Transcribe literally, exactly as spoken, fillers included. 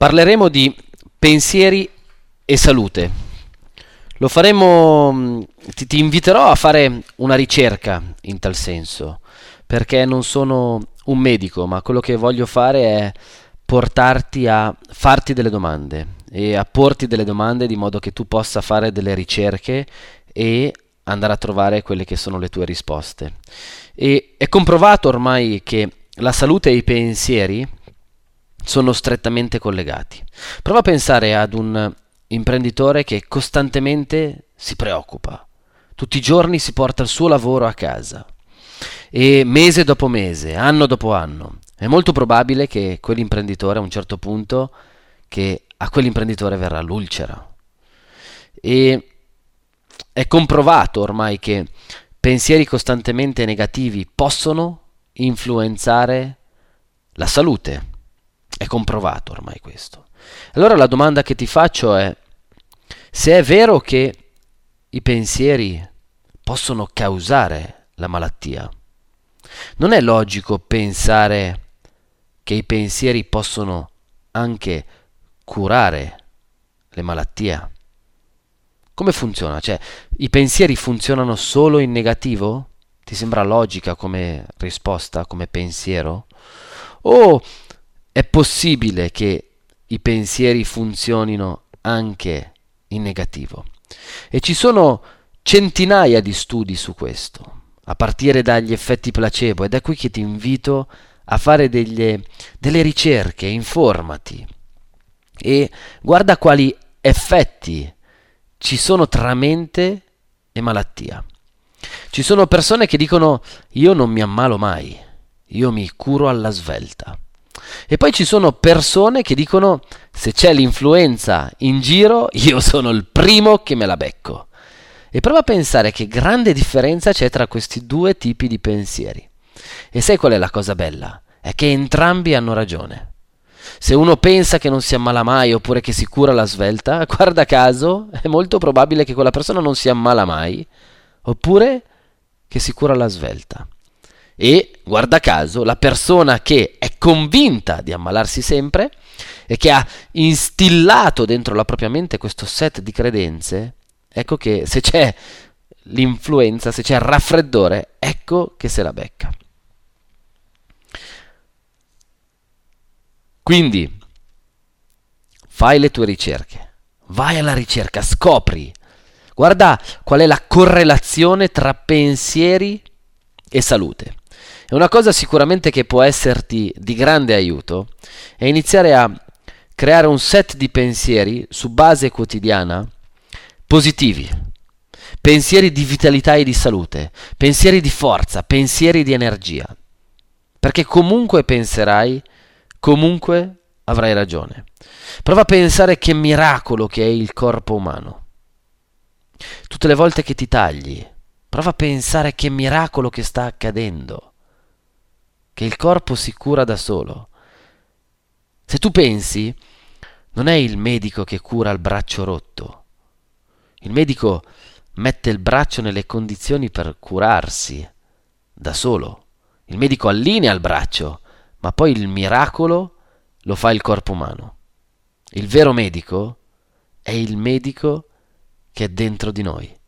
Parleremo di pensieri e salute. Lo faremo, ti, ti inviterò a fare una ricerca in tal senso, perché non sono un medico, ma quello che voglio fare è portarti a farti delle domande e a porti delle domande di modo che tu possa fare delle ricerche e andare a trovare quelle che sono le tue risposte. E è comprovato ormai che la salute e i pensieri sono strettamente collegati. Prova a pensare ad un imprenditore che costantemente si preoccupa, tutti i giorni si porta il suo lavoro a casa e mese dopo mese, anno dopo anno, è molto probabile che quell'imprenditore a un certo punto, che a quell'imprenditore verrà l'ulcera. E è comprovato ormai che pensieri costantemente negativi possono influenzare la salute. È comprovato ormai questo. Allora la domanda che ti faccio è: se è vero che i pensieri possono causare la malattia, non è logico pensare che i pensieri possono anche curare le malattie? Come funziona? Cioè, i pensieri funzionano solo in negativo? Ti sembra logica come risposta, come pensiero? O è possibile che i pensieri funzionino anche in negativo? E ci sono centinaia di studi su questo, a partire dagli effetti placebo, ed è qui che ti invito a fare delle, delle ricerche, informati e guarda quali effetti ci sono tra mente e malattia. Ci sono persone che dicono: io non mi ammalo mai, io mi curo alla svelta. E poi ci sono persone che dicono: se c'è l'influenza in giro, io sono il primo che me la becco. E prova a pensare che grande differenza c'è tra questi due tipi di pensieri. E sai qual è la cosa bella? È che entrambi hanno ragione. Se uno pensa che non si ammala mai oppure che si cura alla svelta, guarda caso, è molto probabile che quella persona non si ammala mai oppure che si cura alla svelta. E, guarda caso, la persona che è convinta di ammalarsi sempre e che ha instillato dentro la propria mente questo set di credenze, ecco che se c'è l'influenza, se c'è il raffreddore, ecco che se la becca. Quindi, fai le tue ricerche, vai alla ricerca, scopri, guarda qual è la correlazione tra pensieri e salute. E una cosa sicuramente che può esserti di grande aiuto è iniziare a creare un set di pensieri su base quotidiana positivi, pensieri di vitalità e di salute, pensieri di forza, pensieri di energia, perché comunque penserai, comunque avrai ragione. Prova a pensare che miracolo che è il corpo umano. Tutte le volte che ti tagli, prova a pensare che miracolo che sta accadendo, che il corpo si cura da solo. Se tu pensi, non è il medico che cura il braccio rotto. Il medico mette il braccio nelle condizioni per curarsi da solo. Il medico allinea il braccio, ma poi il miracolo lo fa il corpo umano. Il vero medico è il medico che è dentro di noi.